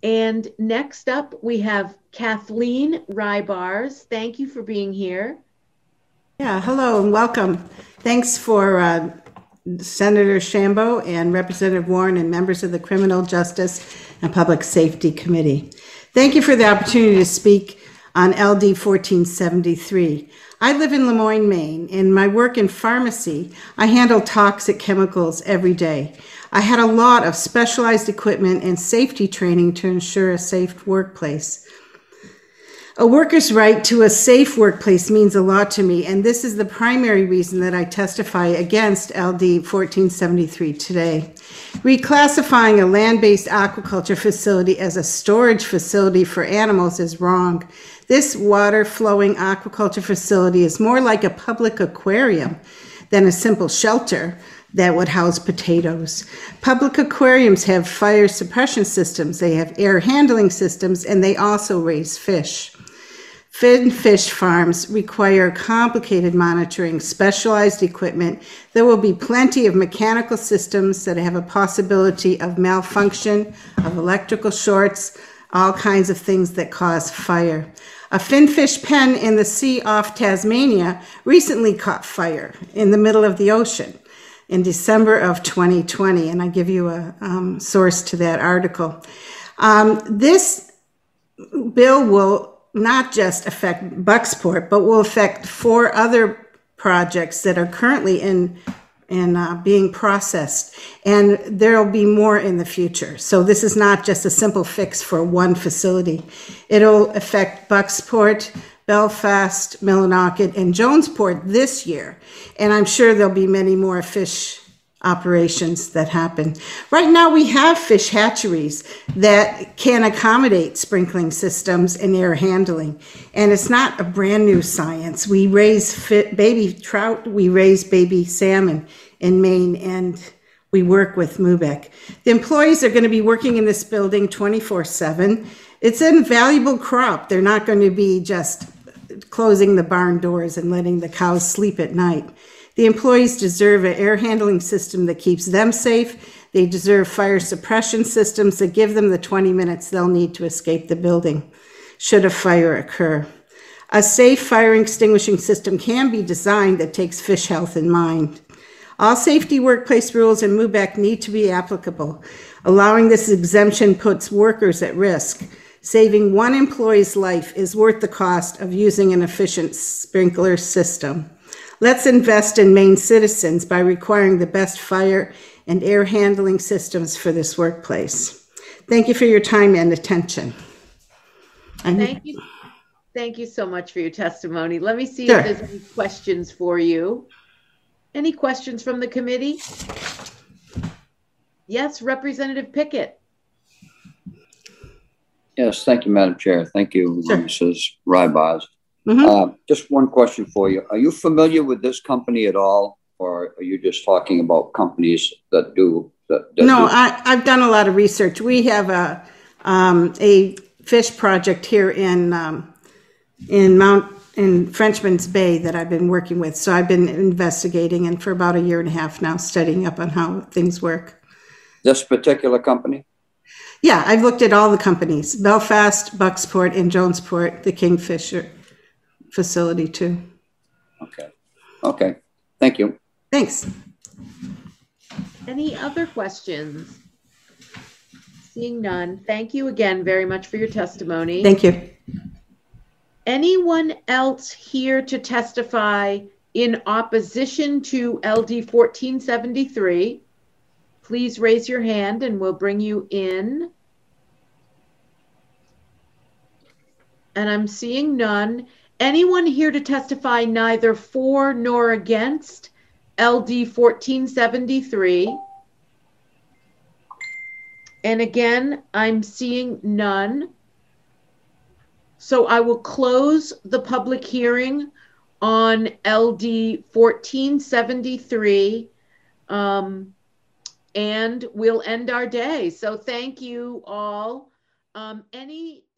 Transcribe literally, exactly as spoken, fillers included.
And next up, we have Kathleen Rybars. Thank you for being here. Yeah, hello and welcome. Thanks for uh, Senator Shambo and Representative Warren and members of the Criminal Justice and Public Safety Committee. Thank you for the opportunity to speak on L D fourteen seventy-three. I live in Lemoyne, Maine. In my work in pharmacy, I handle toxic chemicals every day. I had a lot of specialized equipment and safety training to ensure a safe workplace. A worker's right to a safe workplace means a lot to me, and this is the primary reason that I testify against L D fourteen seventy-three today. Reclassifying a land-based aquaculture facility as a storage facility for animals is wrong. This water-flowing aquaculture facility is more like a public aquarium than a simple shelter that would house potatoes. Public aquariums have fire suppression systems, they have air handling systems, and they also raise fish. Fin fish farms require complicated monitoring, specialized equipment. There will be plenty of mechanical systems that have a possibility of malfunction, of electrical shorts, all kinds of things that cause fire. A finfish pen in the sea off Tasmania recently caught fire in the middle of the ocean in December of twenty twenty, and I give you a um, source to that article. Um, this bill will not just affect Bucksport, but will affect four other projects that are currently in in uh, being processed, and there'll be more in the future. So this is not just a simple fix for one facility. It'll affect Bucksport, Belfast, Millinocket, and Jonesport this year, and I'm sure there'll be many more fish operations that happen. Right now we have fish hatcheries that can accommodate sprinkling systems and air handling, and it's not a brand new science. We raise fit baby trout, we raise baby salmon in Maine, and we work with MUBEC. The employees are going to be working in this building twenty-four seven. It's an invaluable crop. They're not going to be just closing the barn doors and letting the cows sleep at night. The employees deserve an air handling system that keeps them safe. They deserve fire suppression systems that give them the twenty minutes they'll need to escape the building should a fire occur. A safe fire extinguishing system can be designed that takes fish health in mind. All safety workplace rules in MUBEC need to be applicable. Allowing this exemption puts workers at risk. Saving one employee's life is worth the cost of using an efficient sprinkler system. Let's invest in Maine citizens by requiring the best fire and air handling systems for this workplace. Thank you for your time and attention. Thank you. Thank you so much for your testimony. Let me see Sure. if there's any questions for you. Any questions from the committee? Yes, Representative Pickett. Yes, thank you, Madam Chair. Thank you, Sure. Missus Rybars. Mm-hmm. Uh, just one question for you. Are you familiar with this company at all, or are you just talking about companies that do that? that no, do? I, I've done a lot of research. We have a um, a fish project here in um, in Mount in Frenchman's Bay that I've been working with. So I've been investigating, and for about a year and a half now, studying up on how things work. This particular company? Yeah, I've looked at all the companies: Belfast, Bucksport, and Jonesport, the Kingfisher facility too. Okay. Okay. Thank you. Thanks. Any other questions? Seeing none, thank you again very much for your testimony. Thank you. Anyone else here to testify in opposition to L D fourteen seventy-three? Please raise your hand and we'll bring you in. And I'm seeing none. Anyone here to testify neither for nor against L D fourteen seventy-three? And again, I'm seeing none. So I will close the public hearing on L D fourteen seventy-three, um, and we'll end our day. So thank you all. Um, any